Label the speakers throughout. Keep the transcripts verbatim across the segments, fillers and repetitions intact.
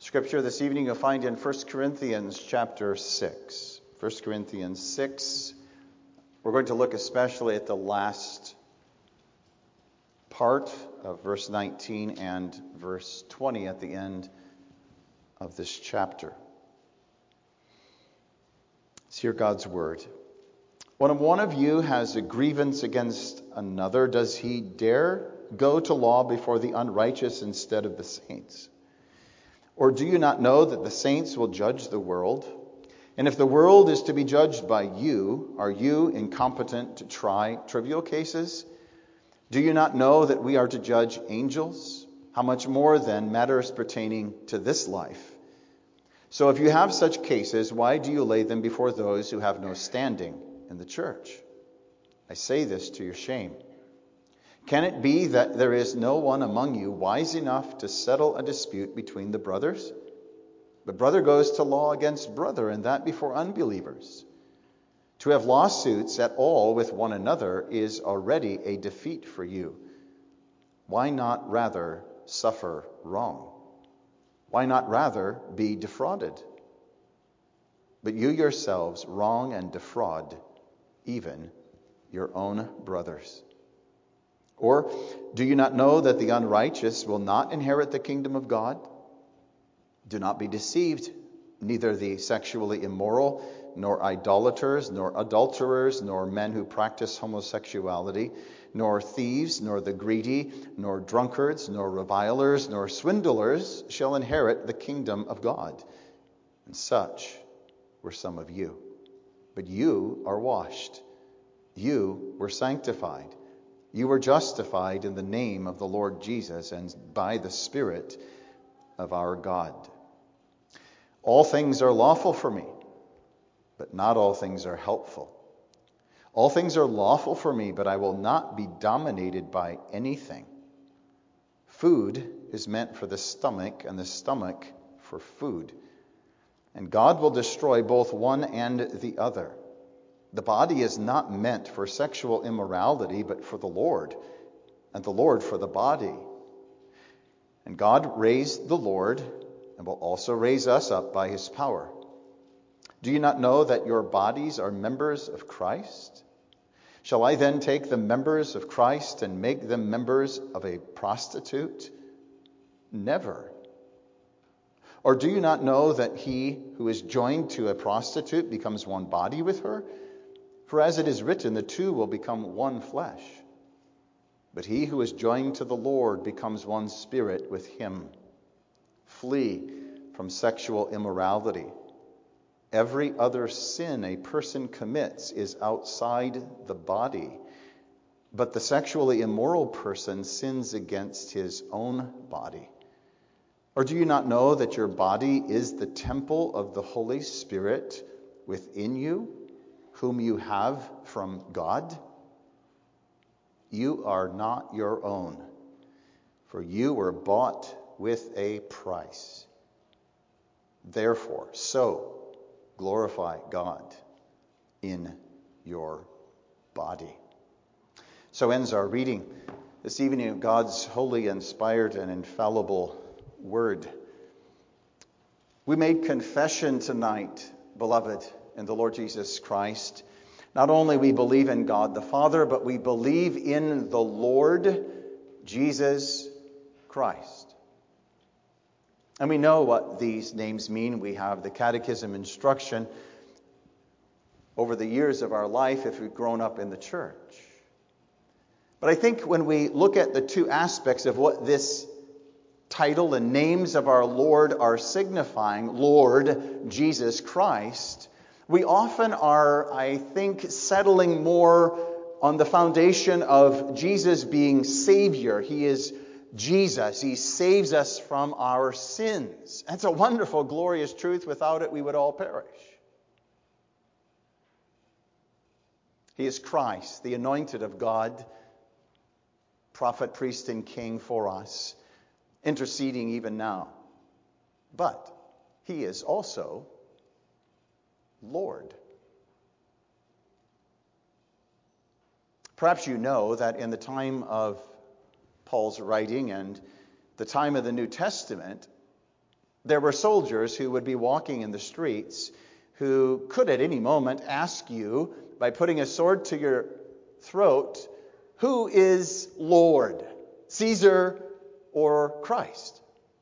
Speaker 1: Scripture this evening you'll find in First Corinthians chapter six. First Corinthians six. We're going to look especially at the last part of verse nineteen and verse twenty at the end of this chapter. Let's hear God's word. When one of you has a grievance against another, does he dare go to law before the unrighteous instead of the saints? Or do you not know that the saints will judge the world? And if the world is to be judged by you, are you incompetent to try trivial cases? Do you not know that we are to judge angels? How much more then matters pertaining to this life? So if you have such cases, why do you lay them before those who have no standing in the church? I say this to your shame. Can it be that there is no one among you wise enough to settle a dispute between the brothers? But brother goes to law against brother, and that before unbelievers. To have lawsuits at all with one another is already a defeat for you. Why not rather suffer wrong? Why not rather be defrauded? But you yourselves wrong and defraud even your own brothers. Or do you not know that the unrighteous will not inherit the kingdom of God? Do not be deceived. Neither the sexually immoral, nor idolaters, nor adulterers, nor men who practice homosexuality, nor thieves, nor the greedy, nor drunkards, nor revilers, nor swindlers shall inherit the kingdom of God. And such were some of you. But you are washed. You were sanctified. You were justified in the name of the Lord Jesus and by the Spirit of our God. All things are lawful for me, but not all things are helpful. All things are lawful for me, but I will not be dominated by anything. Food is meant for the stomach, and the stomach for food. And God will destroy both one and the other. The body is not meant for sexual immorality, but for the Lord, and the Lord for the body. And God raised the Lord, and will also raise us up by his power. Do you not know that your bodies are members of Christ? Shall I then take the members of Christ and make them members of a prostitute? Never. Or do you not know that he who is joined to a prostitute becomes one body with her? For as it is written, the two will become one flesh. But he who is joined to the Lord becomes one spirit with him. Flee from sexual immorality. Every other sin a person commits is outside the body, but the sexually immoral person sins against his own body. Or do you not know that your body is the temple of the Holy Spirit within you, whom you have from God? You are not your own, for you were bought with a price. Therefore, so glorify God in your body. So ends our reading this evening of God's holy, inspired, and infallible word. We made confession tonight, beloved, in the Lord Jesus Christ. Not only we believe in God the Father, but we believe in the Lord Jesus Christ. And we know what these names mean. We have the catechism instruction over the years of our life if we've grown up in the church. But I think when we look at the two aspects of what this title and names of our Lord are signifying, Lord Jesus Christ, we often are, I think, settling more on the foundation of Jesus being Savior. He is Jesus. He saves us from our sins. That's a wonderful, glorious truth. Without it, we would all perish. He is Christ, the anointed of God, prophet, priest, and king for us, interceding even now. But he is also Lord. Perhaps you know that in the time of Paul's writing and the time of the New Testament, There were soldiers who would be walking in the streets who could at any moment ask you, by putting a sword to your throat, who is Lord, Caesar or Christ?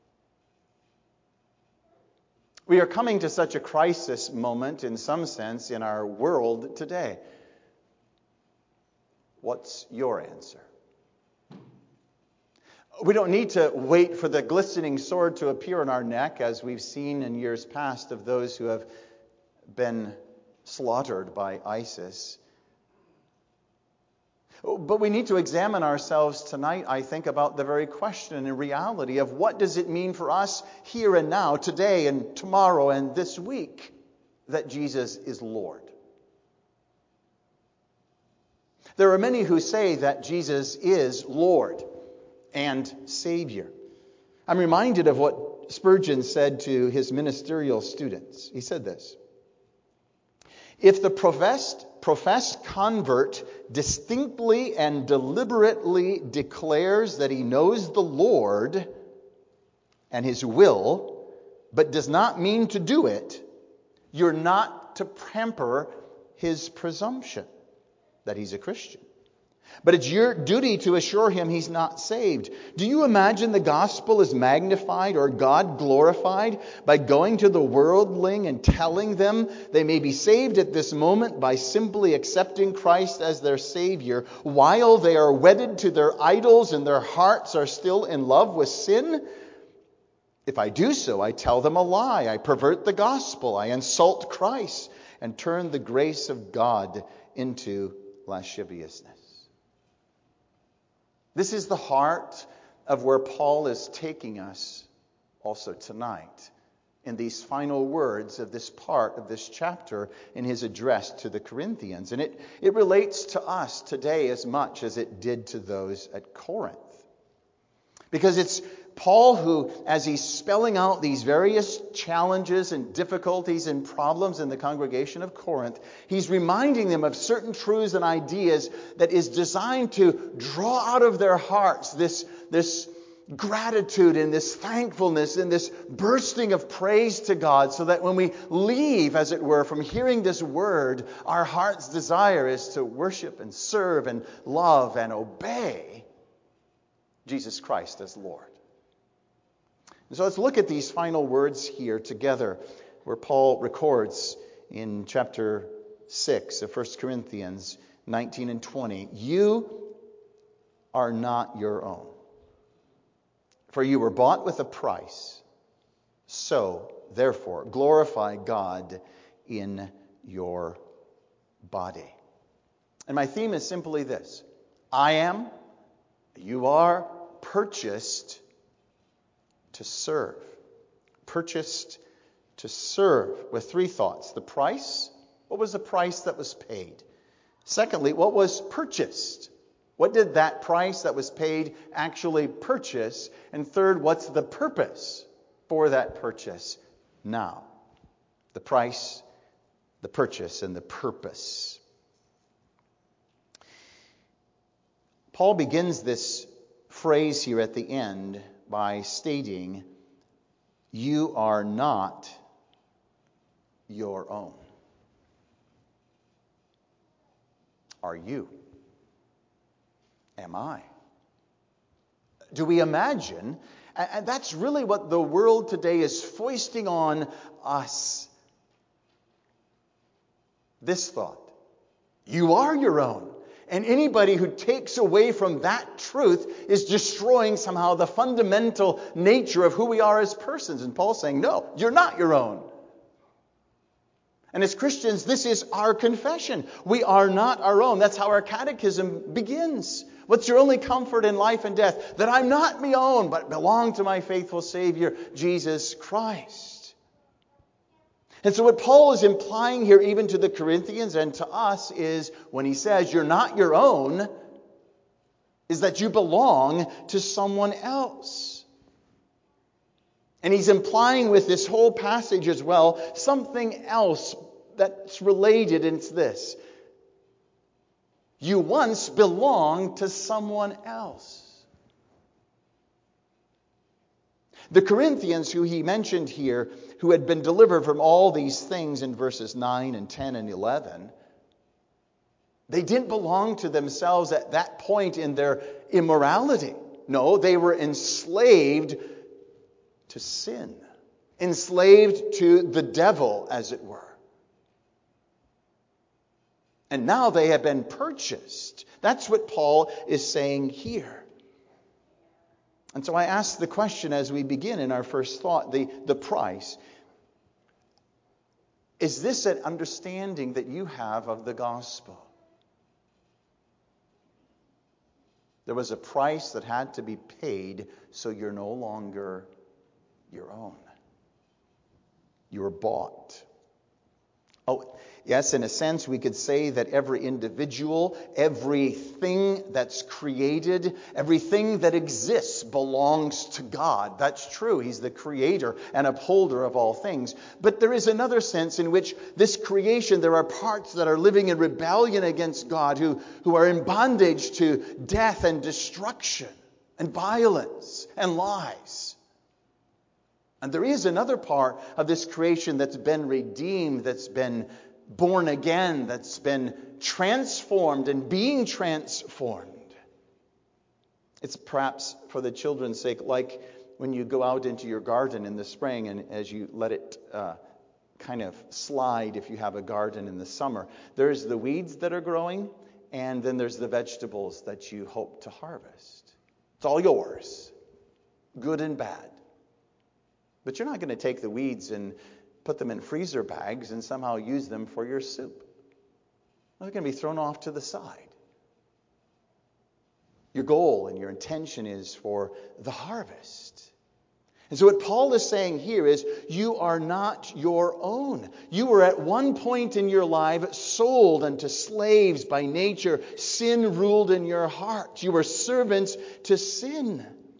Speaker 1: We are coming to such a crisis moment, in some sense, in our world today. What's your answer? We don't need to wait for the glistening sword to appear on our neck, as we've seen in years past of those who have been slaughtered by ISIS. But we need to examine ourselves tonight, I think, about the very question and reality of what does it mean for us here and now, today and tomorrow and this week, that Jesus is Lord. There are many who say that Jesus is Lord and Savior. I'm reminded of what Spurgeon said to his ministerial students. He said this: if the professed, professed convert distinctly and deliberately declares that he knows the Lord and his will, but does not mean to do it, you're not to pamper his presumption that he's a Christian. But it's your duty to assure him he's not saved. Do you imagine the gospel is magnified or God glorified by going to the worldling and telling them they may be saved at this moment by simply accepting Christ as their Savior, while they are wedded to their idols and their hearts are still in love with sin? If I do so, I tell them a lie. I pervert the gospel. I insult Christ and turn the grace of God into lasciviousness. This is the heart of where Paul is taking us also tonight in these final words of this part of this chapter in his address to the Corinthians. And it, it relates to us today as much as it did to those at Corinth. Because it's Paul who, as he's spelling out these various challenges and difficulties and problems in the congregation of Corinth, he's reminding them of certain truths and ideas that is designed to draw out of their hearts this, this gratitude and this thankfulness and this bursting of praise to God, so that when we leave, as it were, from hearing this word, our heart's desire is to worship and serve and love and obey Jesus Christ as Lord. So let's look at these final words here together, where Paul records in chapter six of First Corinthians nineteen and twenty. You are not your own, for you were bought with a price. So, therefore, glorify God in your body. And my theme is simply this: I am, you are purchased to serve. Purchased to serve, with three thoughts. The price. What was the price that was paid? Secondly, what was purchased? What did that price that was paid actually purchase? And third, what's the purpose for that purchase now? The price, the purchase, and the purpose. Paul begins this phrase here at the end by stating, you are not your own. Are you? Am I? Do we imagine? And that's really what the world today is foisting on us. This thought: you are your own. And anybody who takes away from that truth is destroying somehow the fundamental nature of who we are as persons. And Paul's saying, no, you're not your own. And as Christians, this is our confession. We are not our own. That's how our catechism begins. What's your only comfort in life and death? That I'm not my own, but belong to my faithful Savior, Jesus Christ. And so what Paul is implying here, even to the Corinthians and to us, is when he says you're not your own, is that you belong to someone else. And he's implying with this whole passage as well something else that's related, and it's this: you once belonged to someone else. The Corinthians, who he mentioned here, who had been delivered from all these things in verses nine and ten and eleven, they didn't belong to themselves at that point in their immorality. No, they were enslaved to sin, enslaved to the devil, as it were. And now they have been purchased. That's what Paul is saying here. And so I ask the question as we begin in our first thought, the, the price. Is this an understanding that you have of the gospel? There was a price that had to be paid, so you're no longer your own. You were bought. Oh, yes, in a sense, we could say that every individual, everything that's created, everything that exists belongs to God. That's true. He's the creator and upholder of all things. But there is another sense in which this creation, there are parts that are living in rebellion against God, who, who are in bondage to death and destruction and violence and lies. And there is another part of this creation that's been redeemed, that's been born again, that's been transformed and being transformed. It's perhaps, for the children's sake, like when you go out into your garden in the spring and as you let it uh, kind of slide if you have a garden in the summer. There's the weeds that are growing, and then there's the vegetables that you hope to harvest. It's all yours, good and bad. But you're not going to take the weeds and put them in freezer bags and somehow use them for your soup. They're going to be thrown off to the side. Your goal and your intention is for the harvest. And so what Paul is saying here is, you are not your own. You were at one point in your life sold unto slaves by nature. Sin ruled in your heart. You were servants to sin.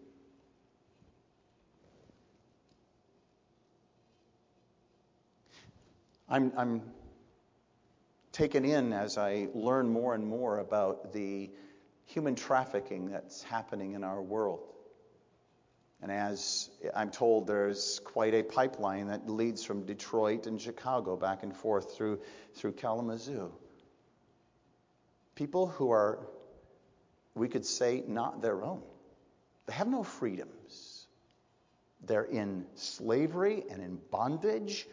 Speaker 1: I'm, I'm taken in as I learn more and more about the human trafficking that's happening in our world. And as I'm told, there's quite a pipeline that leads from Detroit and Chicago back and forth through, through Kalamazoo. People who are, we could say, not their own. They have no freedoms. They're in slavery and in bondage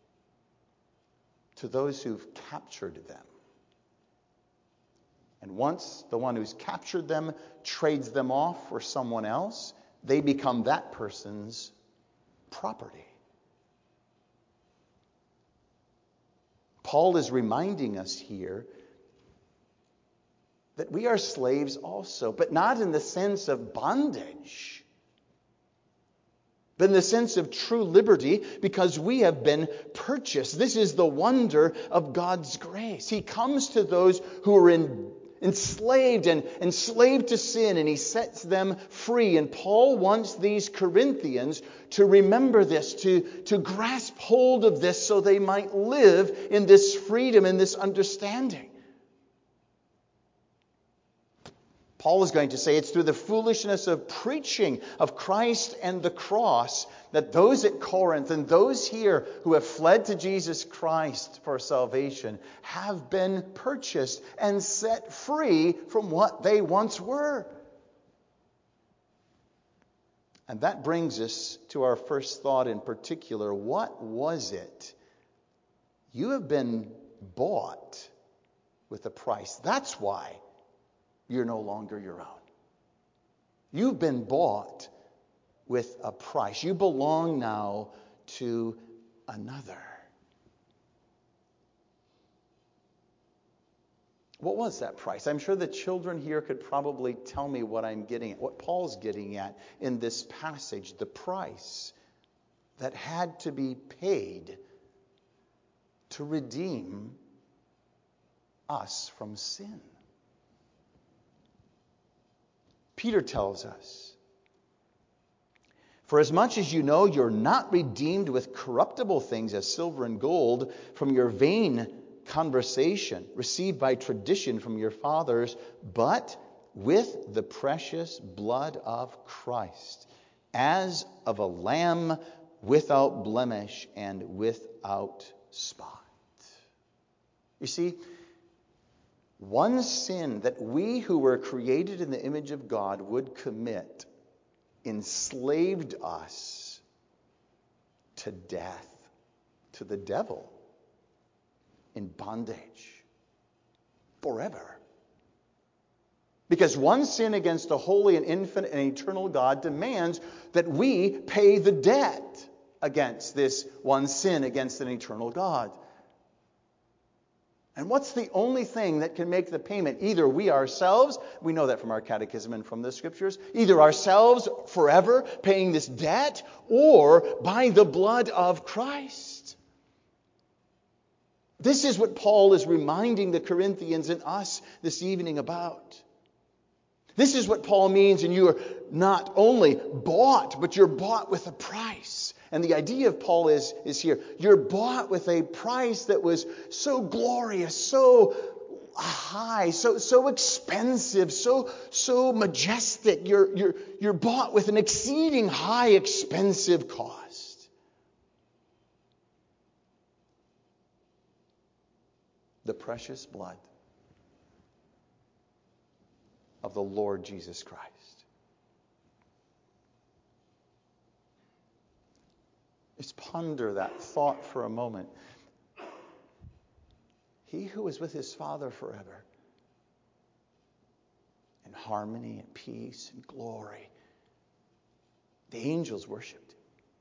Speaker 1: to those who've captured them. And once the one who's captured them trades them off for someone else, they become that person's property. Paul is reminding us here that we are slaves also, but not in the sense of bondage, but in the sense of true liberty, because we have been purchased. This is the wonder of God's grace. He comes to those who are in, enslaved and enslaved to sin, and he sets them free. And Paul wants these Corinthians to remember this, to, to grasp hold of this so they might live in this freedom and this understanding. Paul is going to say it's through the foolishness of preaching of Christ and the cross that those at Corinth and those here who have fled to Jesus Christ for salvation have been purchased and set free from what they once were. And that brings us to our first thought in particular. What was it? You have been bought with a price. That's why you're no longer your own. You've been bought with a price. You belong now to another. What was that price? I'm sure the children here could probably tell me what I'm getting at, what Paul's getting at in this passage. The price that had to be paid to redeem us from sin. Peter tells us, for as much as you know you're not redeemed with corruptible things as silver and gold from your vain conversation received by tradition from your fathers, but with the precious blood of Christ, as of a lamb without blemish and without spot. You see, one sin that we who were created in the image of God would commit enslaved us to death, to the devil, in bondage, forever. Because one sin against a holy and infinite and eternal God demands that we pay the debt against this one sin against an eternal God. And what's the only thing that can make the payment? Either we ourselves, we know that from our catechism and from the scriptures, either ourselves forever paying this debt, or by the blood of Christ. This is what Paul is reminding the Corinthians and us this evening about. This is what Paul means, and you are not only bought, but you're bought with a price. And the idea of Paul is, is here. You're bought with a price that was so glorious, so high, so so expensive, so so majestic. You're you're you're bought with an exceeding high, expensive cost. The precious blood of the Lord Jesus Christ. Just ponder that thought for a moment. He who is with his Father forever, in harmony and peace and glory, the angels worshipped him.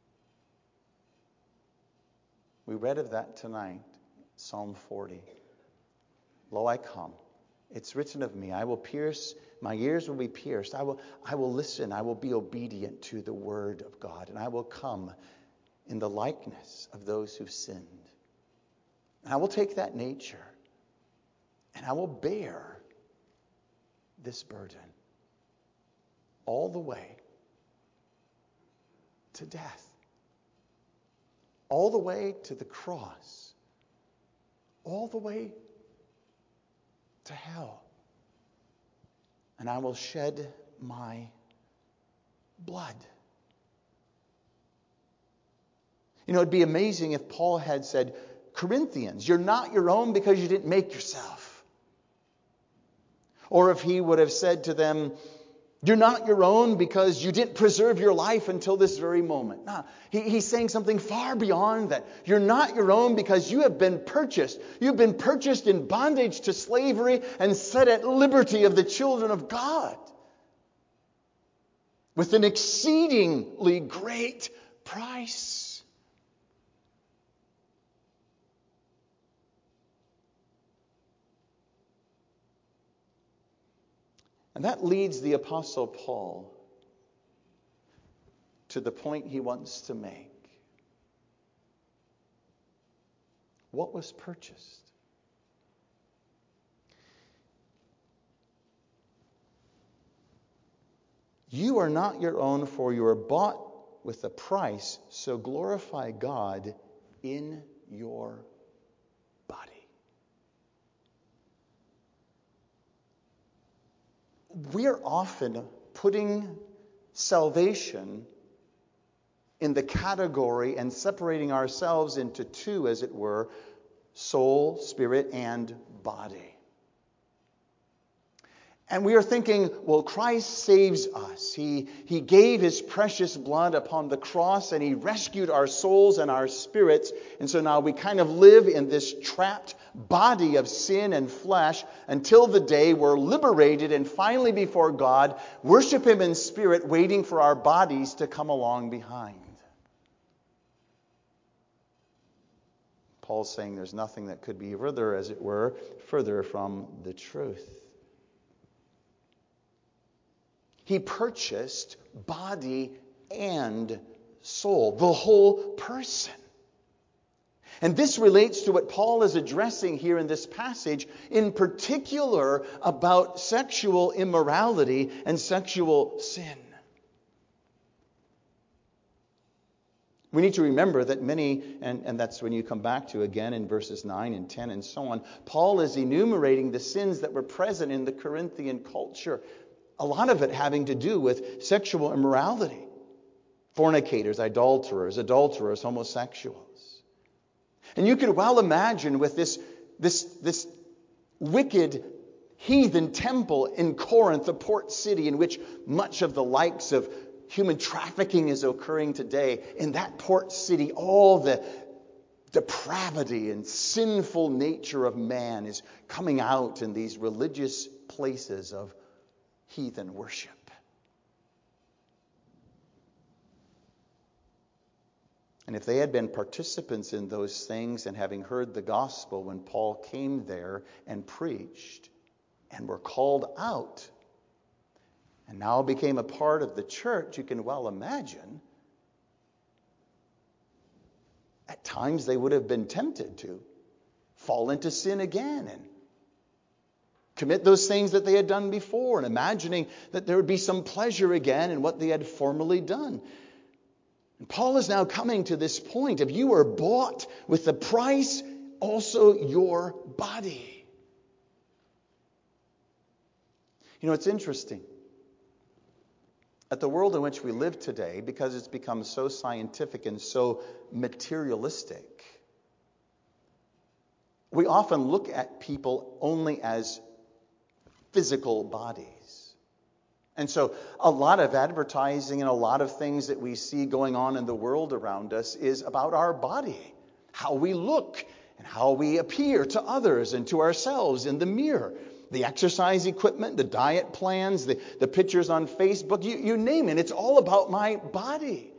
Speaker 1: We read of that tonight, Psalm forty. Lo, I come. It's written of me, I will pierce, my ears will be pierced. I will, I will listen, I will be obedient to the word of God, and I will come in the likeness of those who've sinned. And I will take that nature, and I will bear this burden all the way to death, all the way to the cross, all the way to hell. And I will shed my blood. You know, it'd be amazing if Paul had said, Corinthians, you're not your own because you didn't make yourself. Or if he would have said to them, you're not your own because you didn't preserve your life until this very moment. No, he, he's saying something far beyond that. You're not your own because you have been purchased. You've been purchased in bondage to slavery and set at liberty of the children of God with an exceedingly great price. And that leads the Apostle Paul to the point he wants to make. What was purchased? You are not your own, for you are bought with a price, so glorify God in your body. We are often putting salvation in the category and separating ourselves into two, as it were, soul, spirit, and body. And we are thinking, well, Christ saves us. He, he gave his precious blood upon the cross, and he rescued our souls and our spirits. And so now we kind of live in this trapped body of sin and flesh until the day we're liberated and finally before God, worship him in spirit, waiting for our bodies to come along behind. Paul's saying there's nothing that could be further, as it were, further from the truth. He purchased body and soul, the whole person. And this relates to what Paul is addressing here in this passage, in particular about sexual immorality and sexual sin. We need to remember that many, and, and that's when you come back to again in verses nine and ten and so on, Paul is enumerating the sins that were present in the Corinthian culture. A lot of it having to do with sexual immorality. fornicators, idolaters, adulterers, homosexuals. And you could well imagine with this, this, this wicked heathen temple in Corinth, a port city in which much of the likes of human trafficking is occurring today. In that port city, all the depravity and sinful nature of man is coming out in these religious places of heathen worship. And if they had been participants in those things and having heard the gospel when Paul came there and preached and were called out and now became a part of the church, you can well imagine at times they would have been tempted to fall into sin again and commit those things that they had done before, and imagining that there would be some pleasure again in what they had formerly done. And Paul is now coming to this point of, you are bought with the price, also your body. You know, it's interesting. At the world in which we live today, because it's become so scientific and so materialistic, we often look at people only as physical bodies. And so a lot of advertising and a lot of things that we see going on in the world around us is about our body, how we look and how we appear to others and to ourselves in the mirror. The exercise equipment, the diet plans, the, the pictures on Facebook, you, you name it. It's all about my body.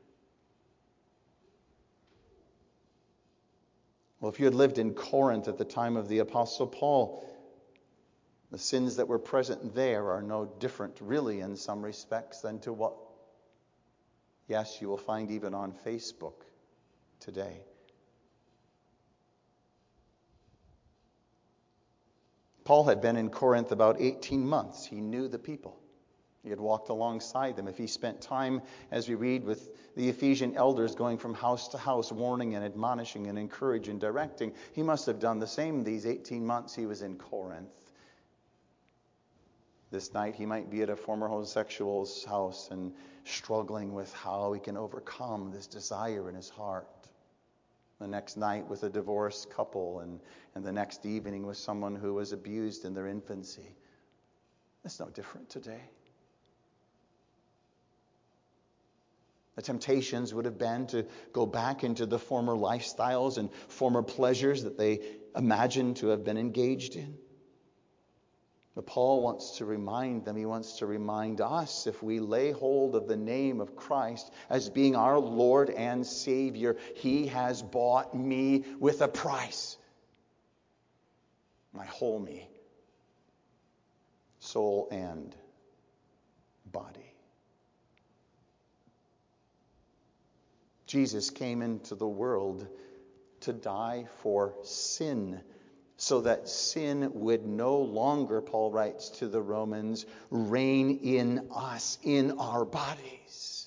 Speaker 1: Well, if you had lived in Corinth at the time of the Apostle Paul, the sins that were present there are no different, really, in some respects, than to what, yes, you will find even on Facebook today. Paul had been in Corinth about eighteen months. He knew the people. He had walked alongside them. If he spent time, as we read, with the Ephesian elders going from house to house, warning and admonishing and encouraging and directing, he must have done the same these eighteen months he was in Corinth. This night he might be at a former homosexual's house and struggling with how he can overcome this desire in his heart. The next night with a divorced couple, and, and the next evening with someone who was abused in their infancy. It's no different today. The temptations would have been to go back into the former lifestyles and former pleasures that they imagined to have been engaged in. But Paul wants to remind them, he wants to remind us, if we lay hold of the name of Christ as being our Lord and Savior, he has bought me with a price. My whole me, soul and body. Jesus came into the world to die for sin, so that sin would no longer, Paul writes to the Romans, reign in us, in our bodies.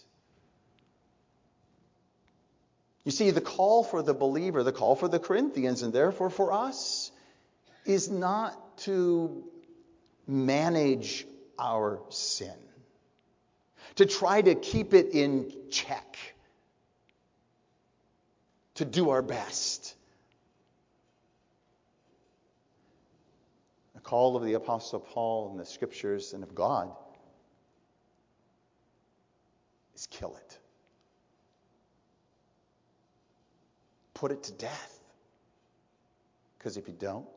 Speaker 1: You see, the call for the believer, the call for the Corinthians, and therefore for us, is not to manage our sin, to try to keep it in check, to do our best. The call of the Apostle Paul in the Scriptures and of God is kill it. Put it to death. Because if you don't,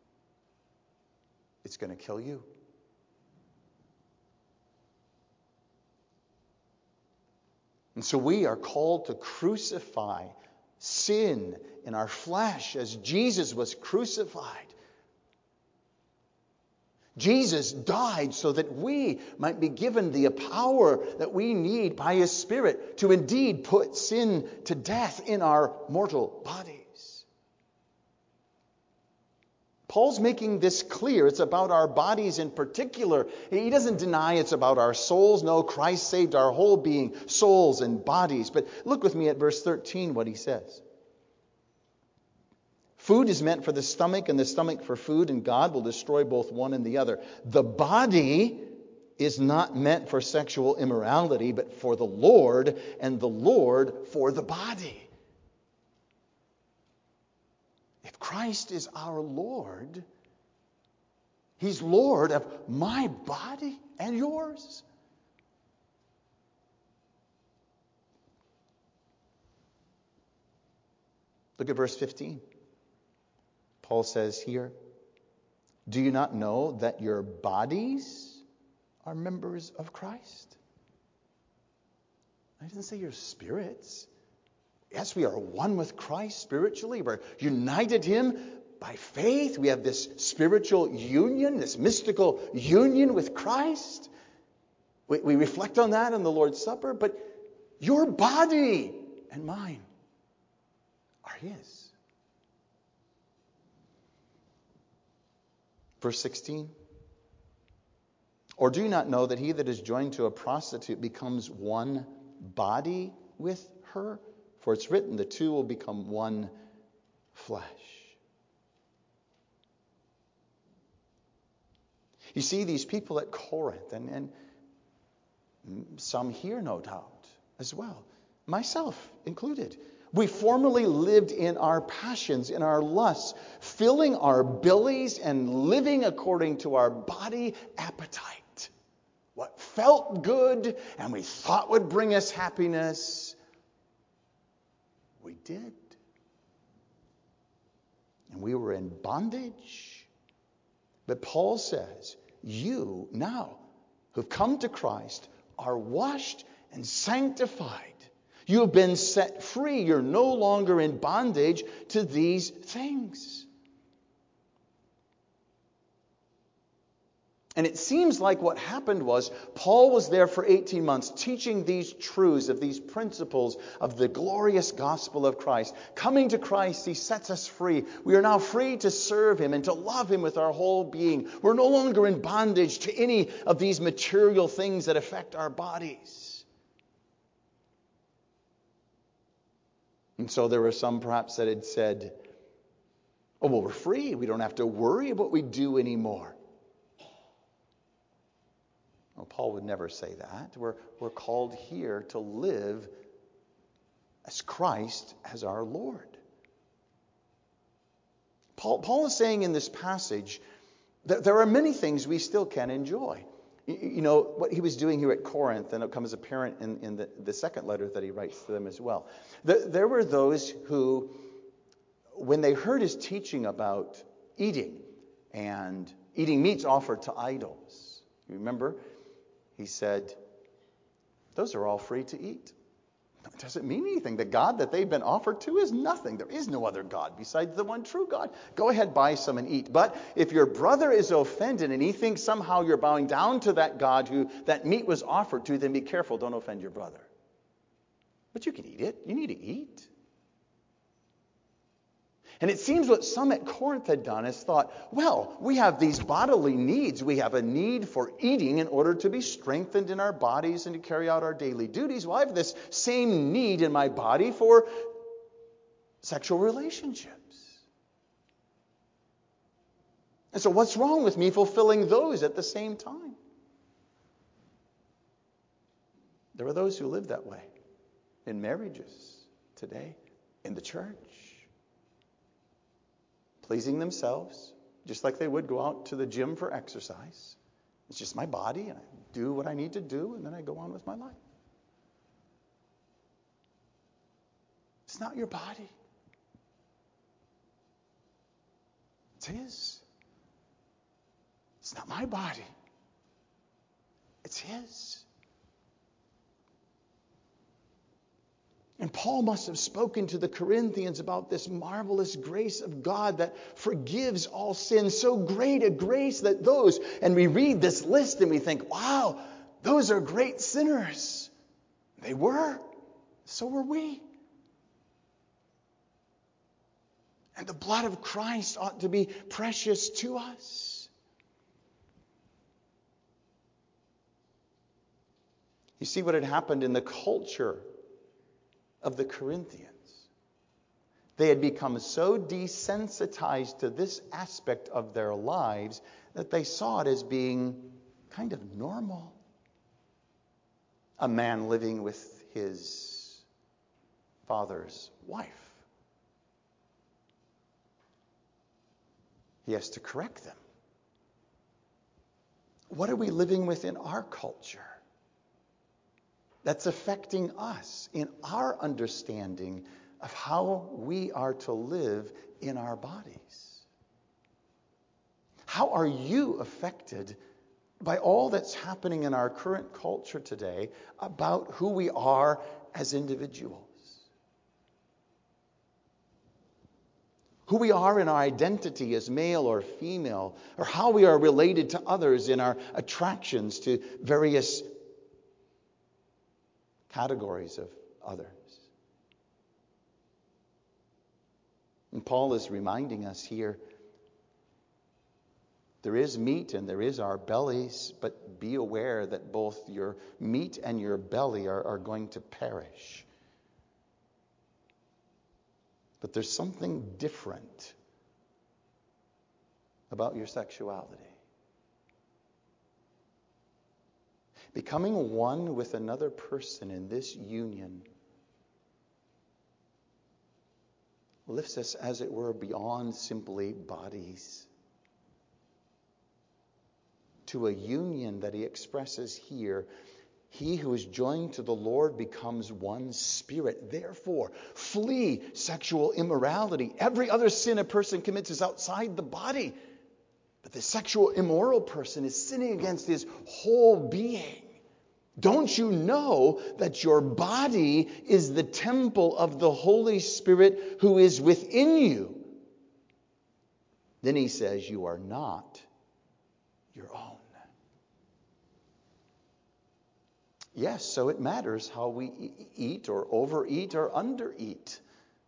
Speaker 1: it's going to kill you. And so we are called to crucify sin in our flesh as Jesus was crucified. Jesus died so that we might be given the power that we need by His Spirit to indeed put sin to death in our mortal bodies. Paul's making this clear. It's about our bodies in particular. He doesn't deny it's about our souls. No, Christ saved our whole being, souls and bodies. But look with me at verse thirteen, what he says. Food is meant for the stomach, and the stomach for food, and God will destroy both one and the other. The body is not meant for sexual immorality, but for the Lord, and the Lord for the body. If Christ is our Lord, He's Lord of my body and yours. Look at verse fifteen. Paul says here, do you not know that your bodies are members of Christ? I didn't say your spirits. Yes, we are one with Christ spiritually. We're united Him by faith. We have this spiritual union, this mystical union with Christ. We, we reflect on that in the Lord's Supper. But your body and mine are His. Verse sixteen. Or do you not know that he that is joined to a prostitute becomes one body with her? For it's written, the two will become one flesh. You see, these people at Corinth, and, and some here, no doubt, as well, myself included, we formerly lived in our passions, in our lusts, filling our bellies and living according to our body appetite. What felt good and we thought would bring us happiness, we did. And we were in bondage. But Paul says, you now who've come to Christ are washed and sanctified. You have been set free. You're no longer in bondage to these things. And it seems like what happened was Paul was there for eighteen months teaching these truths of these principles of the glorious gospel of Christ. Coming to Christ, He sets us free. We are now free to serve Him and to love Him with our whole being. We're no longer in bondage to any of these material things that affect our bodies. And so there were some perhaps that had said, oh, well, we're free. We don't have to worry about what we do anymore. Well, Paul would never say that. We're, we're called here to live as Christ as our Lord. Paul, Paul is saying in this passage that there are many things we still can enjoy. You, you know, what he was doing here at Corinth, and it comes apparent in, in the, the second letter that he writes to them as well. There, there were those who, when they heard his teaching about eating and eating meats offered to idols, you remember? He said, those are all free to eat. It doesn't mean anything. The God that they've been offered to is nothing. There is no other God besides the one true God. Go ahead, buy some and eat. But if your brother is offended and he thinks somehow you're bowing down to that God who that meat was offered to, then be careful. Don't offend your brother. But you can eat it. You need to eat. And it seems what some at Corinth had done is thought, well, we have these bodily needs. We have a need for eating in order to be strengthened in our bodies and to carry out our daily duties. Well, I have this same need in my body for sexual relationships. And so what's wrong with me fulfilling those at the same time? There are those who live that way in marriages today, in the church. Pleasing themselves, just like they would go out to the gym for exercise. It's just my body, and I do what I need to do, and then I go on with my life. It's not your body. It's His. It's not my body. It's His. And Paul must have spoken to the Corinthians about this marvelous grace of God that forgives all sins. So great a grace that those, and we read this list and we think, wow, those are great sinners. They were. So were we. And the blood of Christ ought to be precious to us. You see what had happened in the culture of the Corinthians. They had become so desensitized to this aspect of their lives that they saw it as being kind of normal. A man living with his father's wife. He has to correct them. What are we living with in our culture that's affecting us in our understanding of how we are to live in our bodies? How are you affected by all that's happening in our current culture today about who we are as individuals? Who we are in our identity as male or female, or how we are related to others in our attractions to various categories of others. And Paul is reminding us here, there is meat and there is our bellies, but be aware that both your meat and your belly are, are going to perish. But there's something different about your sexuality. Becoming one with another person in this union lifts us, as it were, beyond simply bodies to a union that he expresses here. He who is joined to the Lord becomes one spirit. Therefore, flee sexual immorality. Every other sin a person commits is outside the body. But the sexual immoral person is sinning against his whole being. Don't you know that your body is the temple of the Holy Spirit who is within you? Then he says, you are not your own. Yes, so it matters how we eat or overeat or undereat.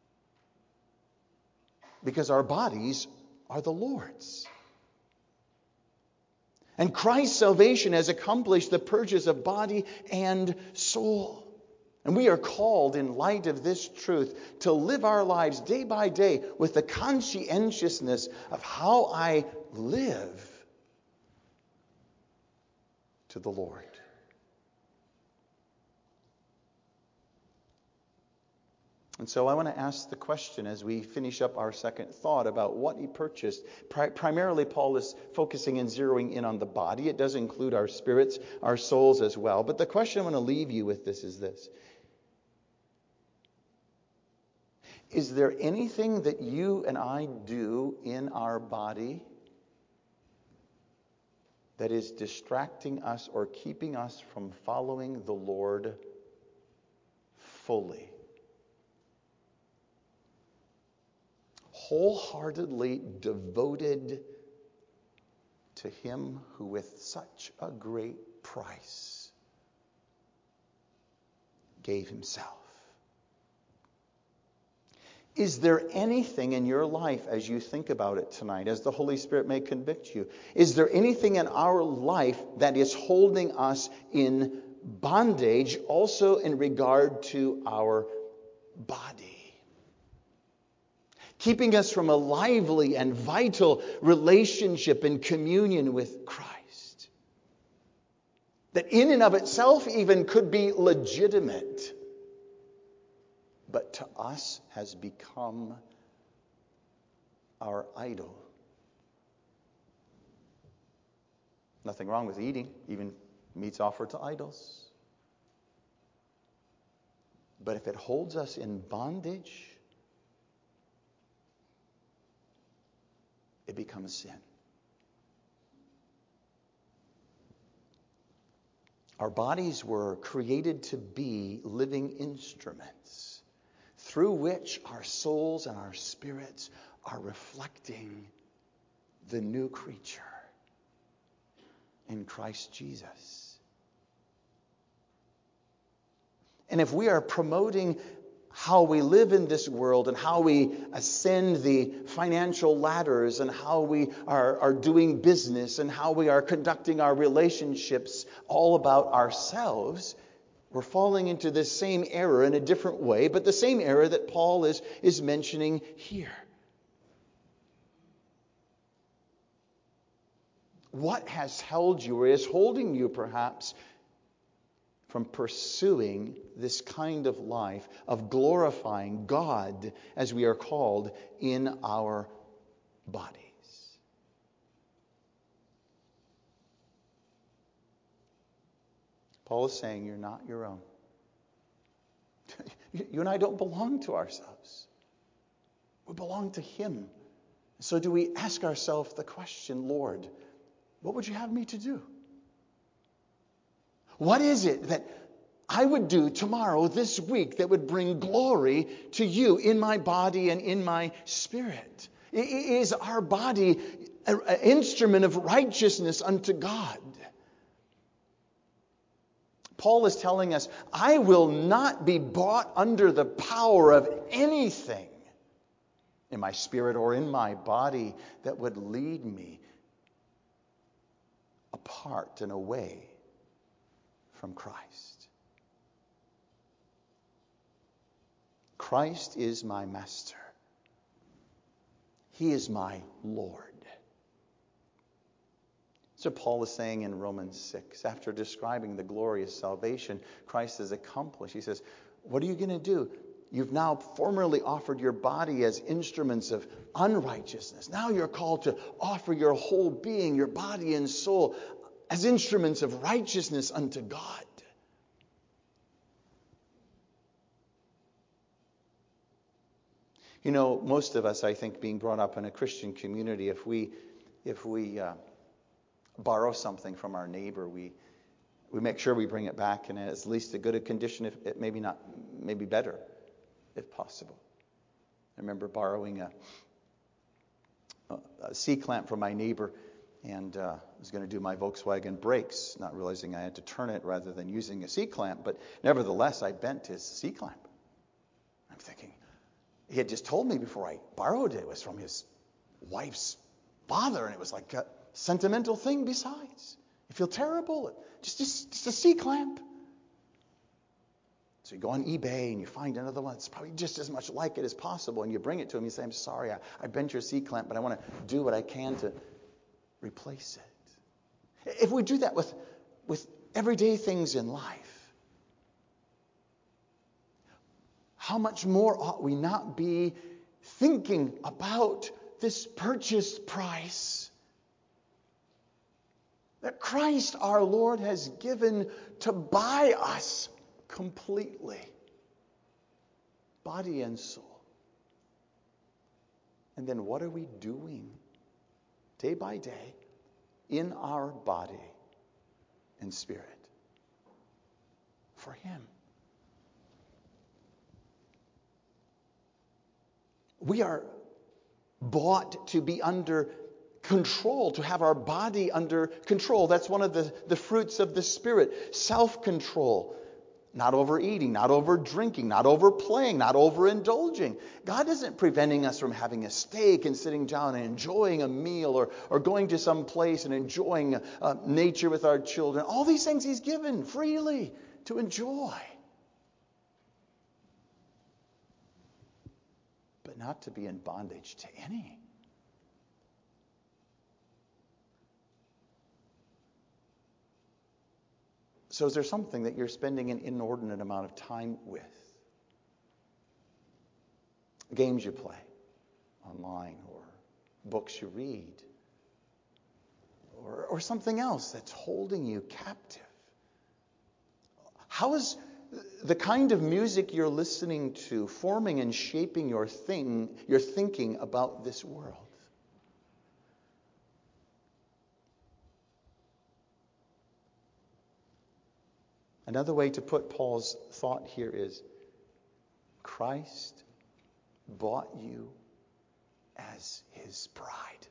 Speaker 1: Because our bodies are the Lord's. And Christ's salvation has accomplished the purchase of body and soul. And we are called, in light of this truth, to live our lives day by day with the conscientiousness of how I live to the Lord. And so I want to ask the question as we finish up our second thought about what he purchased. Pri- primarily, Paul is focusing and zeroing in on the body. It does include our spirits, our souls as well. But the question I want to leave you with this is this. Is there anything that you and I do in our body that is distracting us or keeping us from following the Lord fully? Wholeheartedly devoted to him who with such a great price gave himself. Is there anything in your life as you think about it tonight, as the Holy Spirit may convict you, is there anything in our life that is holding us in bondage, also in regard to our body? Keeping us from a lively and vital relationship and communion with Christ. That in and of itself even could be legitimate, but to us has become our idol. Nothing wrong with eating, even meats offered to idols. But if it holds us in bondage, it becomes sin. Our bodies were created to be living instruments through which our souls and our spirits are reflecting the new creature in Christ Jesus. And if we are promoting how we live in this world and how we ascend the financial ladders and how we are, are doing business and how we are conducting our relationships all about ourselves, we're falling into this same error in a different way, but the same error that Paul is, is mentioning here. What has held you or is holding you perhaps from pursuing this kind of life of glorifying God as we are called in our bodies? Paul is saying you're not your own. You and I don't belong to ourselves. We belong to Him. So do we ask ourselves the question, Lord, what would you have me to do? What is it that I would do tomorrow, this week, that would bring glory to you in my body and in my spirit? Is our body an instrument of righteousness unto God? Paul is telling us, I will not be brought under the power of anything in my spirit or in my body that would lead me apart and away from Christ. Christ is my master. He is my Lord. So Paul is saying in Romans six, after describing the glorious salvation Christ has accomplished, he says, what are you going to do? You've now formerly offered your body as instruments of unrighteousness. Now you're called to offer your whole being, your body and soul, as instruments of righteousness unto God. You know, most of us, I think, being brought up in a Christian community, if we, if we uh, borrow something from our neighbor, we we make sure we bring it back in at least a good a condition, if it maybe not, maybe better, if possible. I remember borrowing a, a C-clamp from my neighbor, and uh, I was going to do my Volkswagen brakes, not realizing I had to turn it rather than using a C-clamp, but nevertheless, I bent his C-clamp. I'm thinking, he had just told me before I borrowed it, it was from his wife's father, and it was like a sentimental thing besides. You feel terrible. Just, just, just a C-clamp. So you go on eBay and you find another one that's probably just as much like it as possible, and you bring it to him. You say, I'm sorry, I, I bent your C-clamp, but I want to do what I can to replace it. If we do that with, with everyday things in life, how much more ought we not be thinking about this purchase price that Christ our Lord has given to buy us completely, body and soul. And then what are we doing day by day in our body and spirit for Him? We are bought to be under control, to have our body under control. That's one of the, the fruits of the Spirit. Self-control. Not overeating, not over drinking, not overplaying, not overindulging. God isn't preventing us from having a steak and sitting down and enjoying a meal, or, or going to some place and enjoying uh, nature with our children. All these things He's given freely to enjoy. But not to be in bondage to any. So is there something that you're spending an inordinate amount of time with? Games you play online, or books you read, or, or something else that's holding you captive? How is the kind of music you're listening to forming and shaping your thing, your thinking about this world? Another way to put Paul's thought here is, Christ bought you as His bride.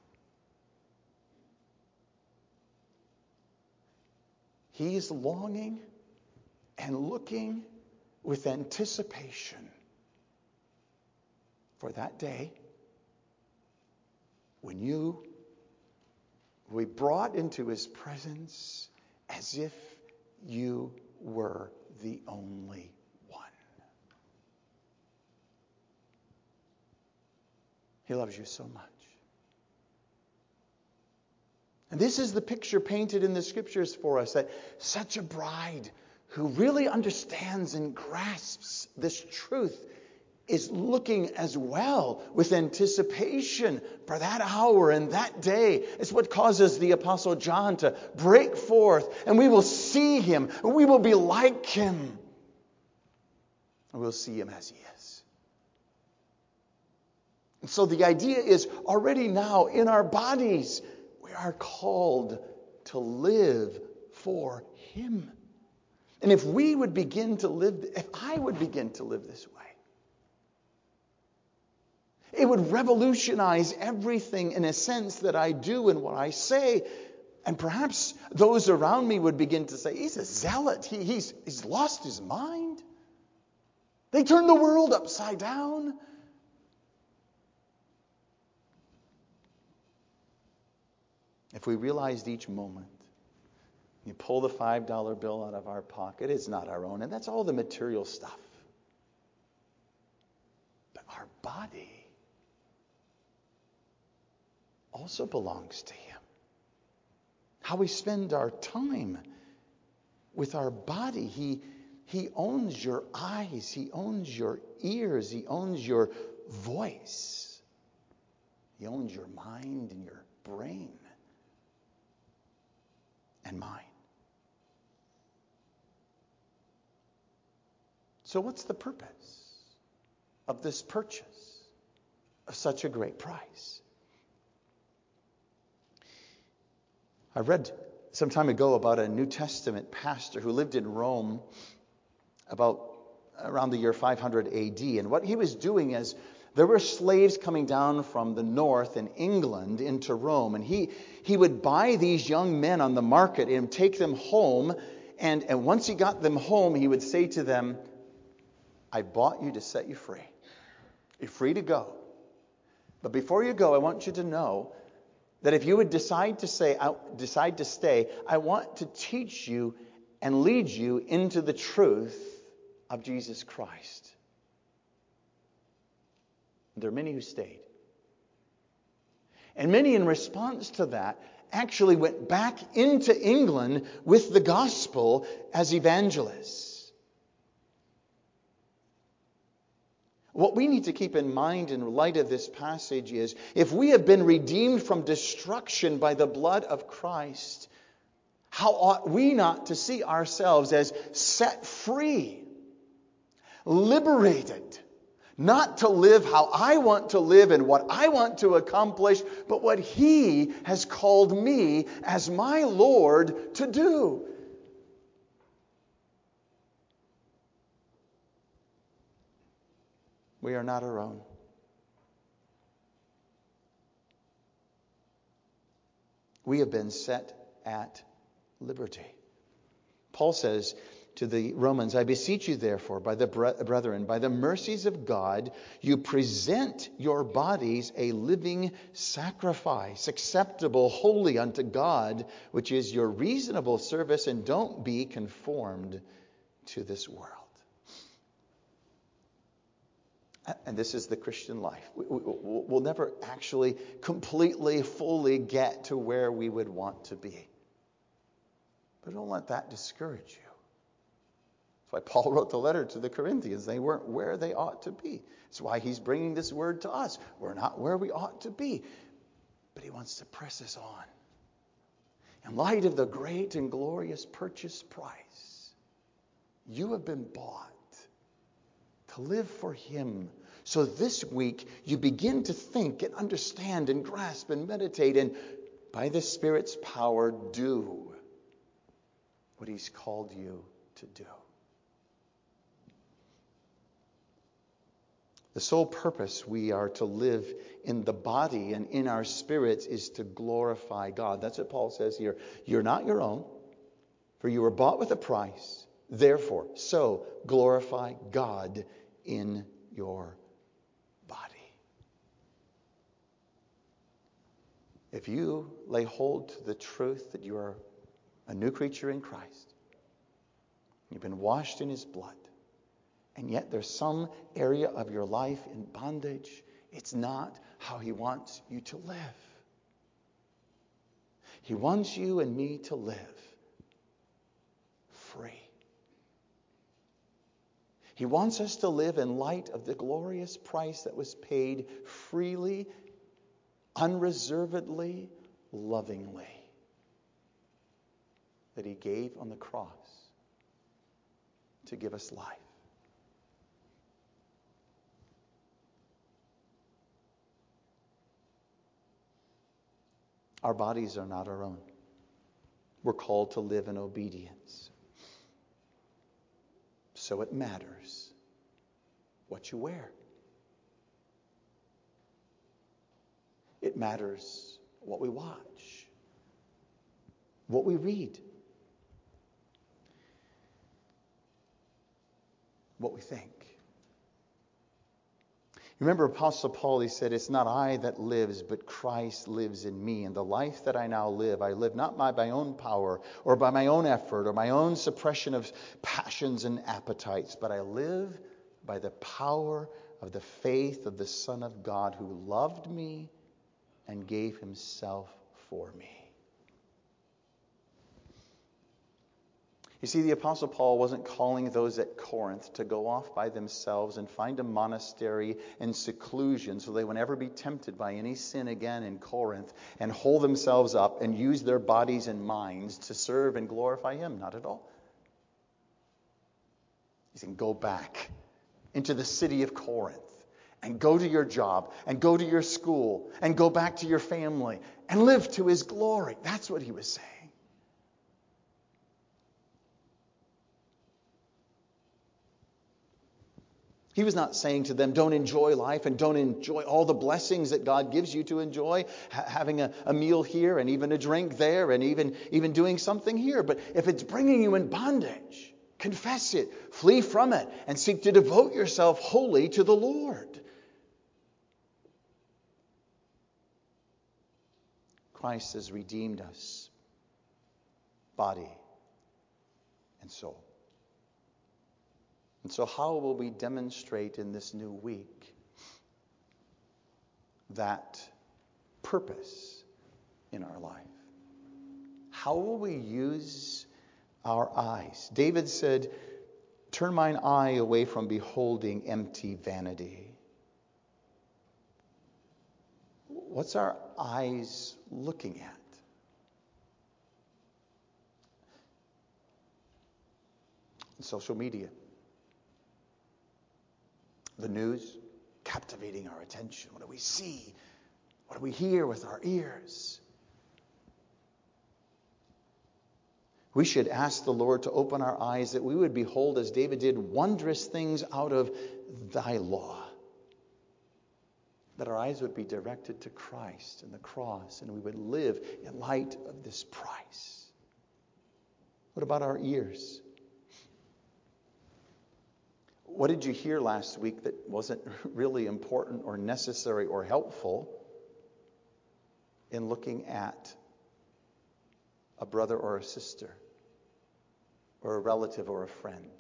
Speaker 1: He is longing and looking with anticipation for that day when you will be brought into His presence as if you were the only one. He loves you so much. And this is the picture painted in the Scriptures for us, that such a bride who really understands and grasps this truth is looking as well with anticipation for that hour and that day. It's what causes the Apostle John to break forth, and we will see him, and we will be like him, and we'll see him as he is. And so the idea is, already now in our bodies, we are called to live for him. And if we would begin to live, if I would begin to live this way, it would revolutionize everything in a sense that I do and what I say. And perhaps those around me would begin to say, he's a zealot. He, he's, he's lost his mind. They turned the world upside down. If we realized each moment, you pull the five dollar bill out of our pocket, it's not our own, and that's all the material stuff. But our body also belongs to him. How we spend our time with our body. He, he owns your eyes. He owns your ears. He owns your voice. He owns your mind and your brain. And mine. So what's the purpose of this purchase of such a great price? I read some time ago about a New Testament pastor who lived in Rome about around the year five hundred A D. And what he was doing is, there were slaves coming down from the north in England into Rome. And he, he would buy these young men on the market and take them home. And, and once he got them home, he would say to them, I bought you to set you free. You're free to go. But before you go, I want you to know that if you would decide to say, I, decide to stay, I want to teach you and lead you into the truth of Jesus Christ. There are many who stayed. And many, in response to that, actually went back into England with the gospel as evangelists. What we need to keep in mind in light of this passage is, if we have been redeemed from destruction by the blood of Christ, how ought we not to see ourselves as set free, liberated? Not to live how I want to live and what I want to accomplish, but what he has called me as my Lord to do. We are not our own. We have been set at liberty. Paul says to the Romans, I beseech you therefore, by the brethren, by the mercies of God, you present your bodies a living sacrifice, acceptable, holy unto God, which is your reasonable service, and don't be conformed to this world. And this is the Christian life. We'll never actually completely, fully get to where we would want to be. But don't let that discourage you. That's why Paul wrote the letter to the Corinthians. They weren't where they ought to be. That's why he's bringing this word to us. We're not where we ought to be. But he wants to press us on. In light of the great and glorious purchase price, you have been bought to live for him. So this week, you begin to think and understand and grasp and meditate and, by the Spirit's power, do what he's called you to do. The sole purpose we are to live in the body and in our spirits is to glorify God. That's what Paul says here. You're not your own, for you were bought with a price. Therefore, so glorify God in your body. If you lay hold to the truth that you are a new creature in Christ, you've been washed in his blood, and yet there's some area of your life in bondage, it's not how he wants you to live. He wants you and me to live free. He wants us to live in light of the glorious price that was paid freely, unreservedly, lovingly, that he gave on the cross to give us life. Our bodies are not our own. We're called to live in obedience. So it matters what you wear. It matters what we watch, what we read, what we think. Remember Apostle Paul, he said, it's not I that lives, but Christ lives in me. And the life that I now live, I live not by my own power or by my own effort or my own suppression of passions and appetites, but I live by the power of the faith of the Son of God who loved me and gave himself for me. You see, the Apostle Paul wasn't calling those at Corinth to go off by themselves and find a monastery in seclusion so they would never be tempted by any sin again in Corinth and hold themselves up and use their bodies and minds to serve and glorify him. Not at all. He's saying, go back into the city of Corinth and go to your job and go to your school and go back to your family and live to his glory. That's what he was saying. He was not saying to them, don't enjoy life and don't enjoy all the blessings that God gives you to enjoy, ha- having a, a meal here and even a drink there and even, even doing something here. But if it's bringing you in bondage, confess it, flee from it, and seek to devote yourself wholly to the Lord. Christ has redeemed us, body and soul. And so how will we demonstrate in this new week that purpose in our life? How will we use our eyes? David said, turn mine eye away from beholding empty vanity. What's our eyes looking at? Social media. The news, captivating our attention. What do we see? What do we hear with our ears? We should ask the Lord to open our eyes that we would behold, as David did, wondrous things out of thy law. That our eyes would be directed to Christ and the cross, and we would live in light of this price. What about our ears? What did you hear last week that wasn't really important or necessary or helpful in looking at a brother or a sister or a relative or a friend?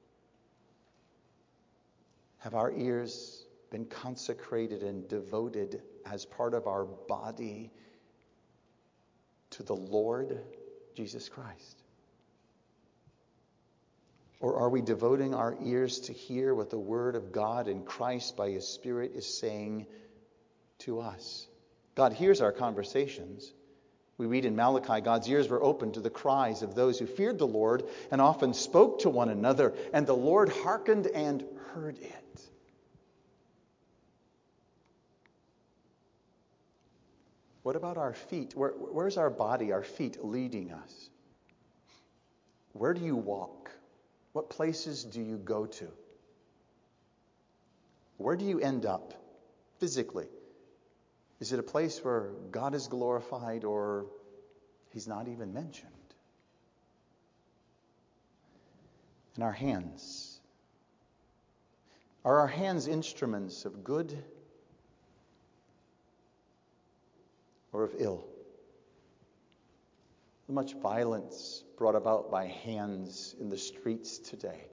Speaker 1: Have our ears been consecrated and devoted as part of our body to the Lord Jesus Christ? Or are we devoting our ears to hear what the Word of God and Christ by His Spirit is saying to us? God hears our conversations. We read in Malachi, God's ears were open to the cries of those who feared the Lord and often spoke to one another, and the Lord hearkened and heard it. What about our feet? Where, where's our body, our feet leading us? Where do you walk? What places do you go to? Where do you end up physically? Is it a place where God is glorified or He's not even mentioned? And our hands. Are our hands instruments of good or of ill? Much violence brought about by hands in the streets today.